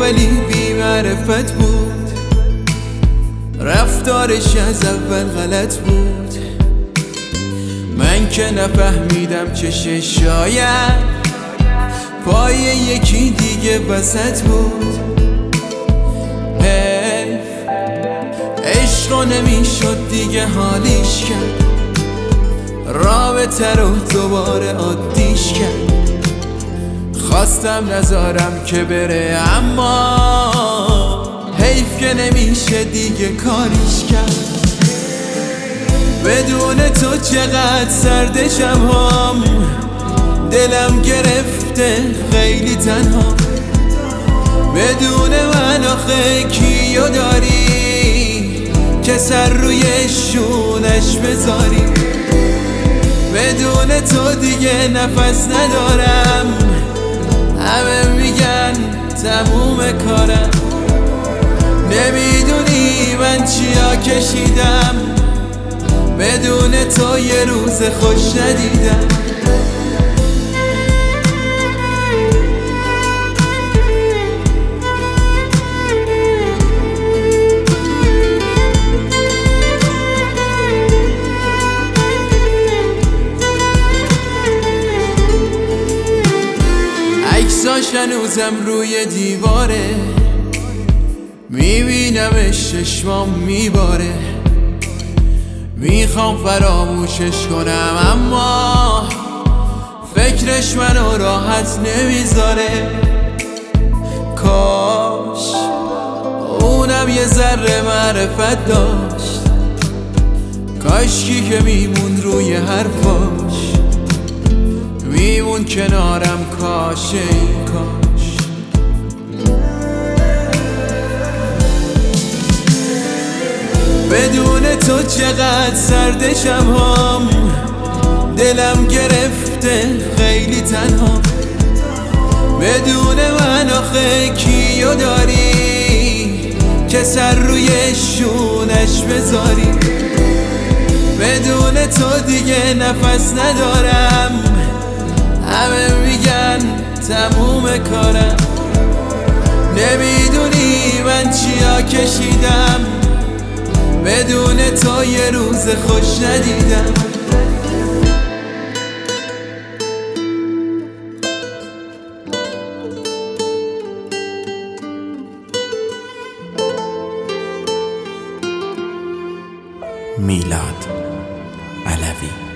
ولی بی معرفت بود، رفتارش از اول غلط بود. من که نفهمیدم چشش شاید پای یکی دیگه وسط بود. عشقا نمیشد دیگه حالیش کرد، رابطه رو دوباره عادیش کرد. خواستم نذارم که بره اما حیف که نمیشه دیگه کاریش کرد. بدون تو چقدر سرد شبام، دلم گرفته خیلی تنها. بدون من آخه کیو داری که سر روی شونش بذاری؟ بدون تو دیگه نفس ندارم، همه میگن تموم کارم. نمیدونی من چیا کشیدم، بدون تو یه روز خوش ندیدم. عکساش هنوزم روی دیواره، میبینمش چشمام میباره. میخوام فراموشش کنم اما فکرش منو راحت نمیذاره. کاش اونم یه ذره معرفت داشت، کاشکی که میمون روی حرفاش، میمون کنارم. کاش این کاش بدون تو چقدر سرد شبام، دلم گرفته خیلی تنها. بدون من آخه کیو داری که سر روی شونش بذاری؟ بدون تو دیگه نفس ندارم، همه میگن تموم کارم. نمیدونی من چیا کشیدم، بدون تو یه روز خوش ندیدم. میلاد علوی.